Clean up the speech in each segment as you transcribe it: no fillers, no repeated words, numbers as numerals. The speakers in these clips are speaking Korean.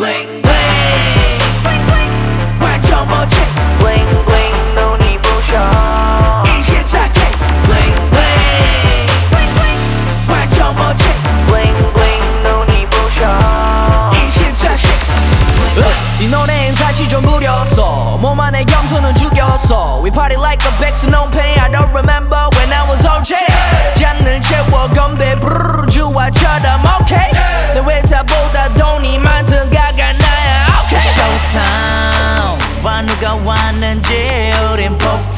bling bling 완전 멋진 bling bling 눈이 부셔 24K bling bling 완전 멋진 bling bling 눈이 부셔 24K 이 노래엔 사치 좀 부렸어 몸 안에 염소는 죽였어 We party like a Bex no pain I don't remember when I was OJ 잔을 채워 건배 브르르 주화처럼 okay 내 회사보다 돈이 많던 가가 나야 okay Showtime 와 누가 왔는지 우린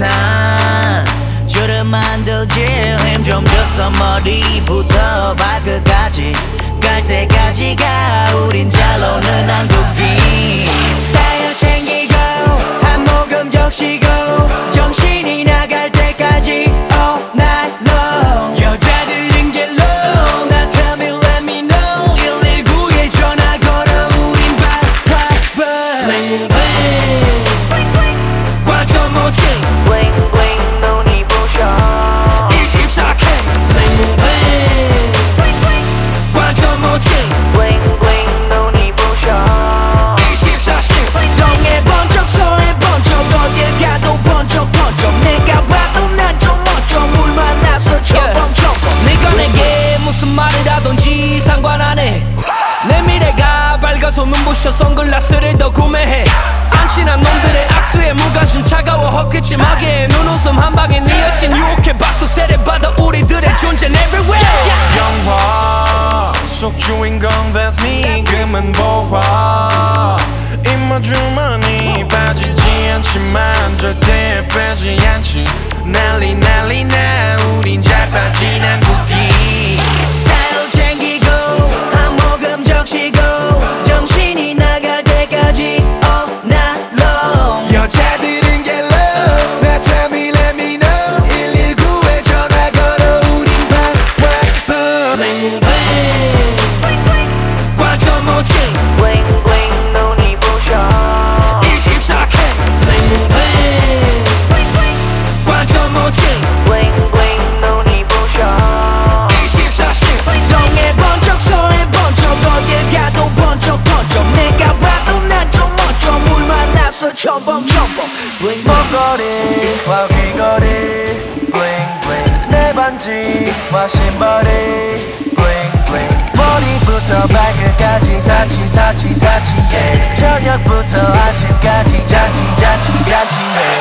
폭탄 줄을 만들지 힘 좀 줘서 머리부터 발끝까지 갈 때까지가 우린 잘 노는 한국인 스타일 챙기고 한 모금 적시고 정신이 나갈 때까지 all night long 여자들은 get low Now tell me let me know 119에 전화 걸어 우린 바빠봐 bling bling 완전 멋진 bling bling 눈이 부셔 24K bling bling 완전 멋진 bling bling 눈이 부셔 24시 덩에 번쩍 서에 번쩍 어딜 가도 번쩍 번쩍 내가 봐도 난 좀 멋져 물 만나서 첨벙첨벙 네가 내게 무슨 말을 하던지 상관 안 해 내 미래가 밝아서 눈부셔 선글라스를 더 구매해 안 친한 놈들의 악수에 무관심 차가워 헛기침하게 눈웃음 한 방에 네 여친 유혹해 박수 세례받아 우리들의 존재는 everywhere 영화 속 주인공 that's me 그만 보아 입모 주머니 빠지지 않지만 절대 빼지 않지 난리 난리 나 우린 잘 빠진 한국인 스타일 챙기고 한 모금 적시고 정신이 나갈 때까지 all night long 여자들은 get low Now tell me let me know 119에 전화 걸어 우린 바빠봐 bling bling 완전 멋진 bling bling 눈이 부셔 24K bling bling 완전 멋진 bling bling 눈이 부셔 24시 덩에 번쩍 서에 번쩍 어딜 가도 번쩍 번쩍 내가 봐도 난 좀 멋져 물 만나서 첨벙첨벙 bling 목걸이와 귀걸이 bling bling 내 반지와 신발이 bling bling 머리부터 발끝까지 사치 사치 사치 yeah. 저녁부터 아침까지 잔치 잔치 잔치네